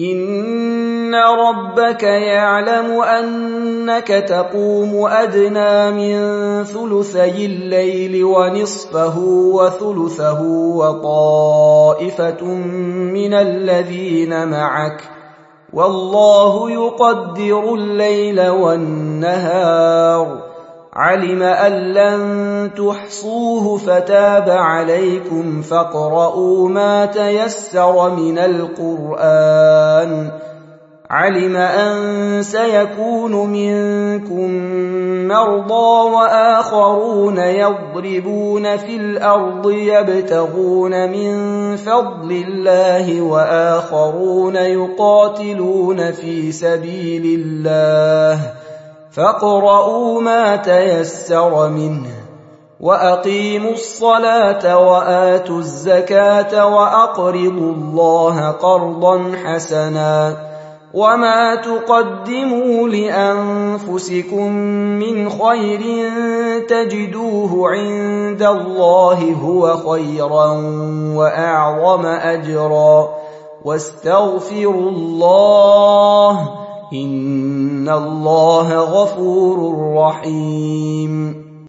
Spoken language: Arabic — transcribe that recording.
إن ربك يعلم أنك تقوم أدنى من ثلثي الليل ونصفه وثلثه وطائفة من الذين معك، والله يقدر الليل والنهار. علم أن لن تحصوه فتاب عليكم فاقرؤوا ما تيسر من القرآن. علم أن سيكون منكم مرضى وآخرون يضربون في الأرض يبتغون من فضل الله وآخرون يقاتلون في سبيل الله، فاقرؤوا ما تيسر منه. وأقيموا الصلاة وآتوا الزكاة وأقرضوا الله قرضا حسنا، وما تقدموا لأنفسكم من خير تجدوه عند الله هو خيرا وأعظم أجرا، واستغفروا الله إن الله غفور رحيم.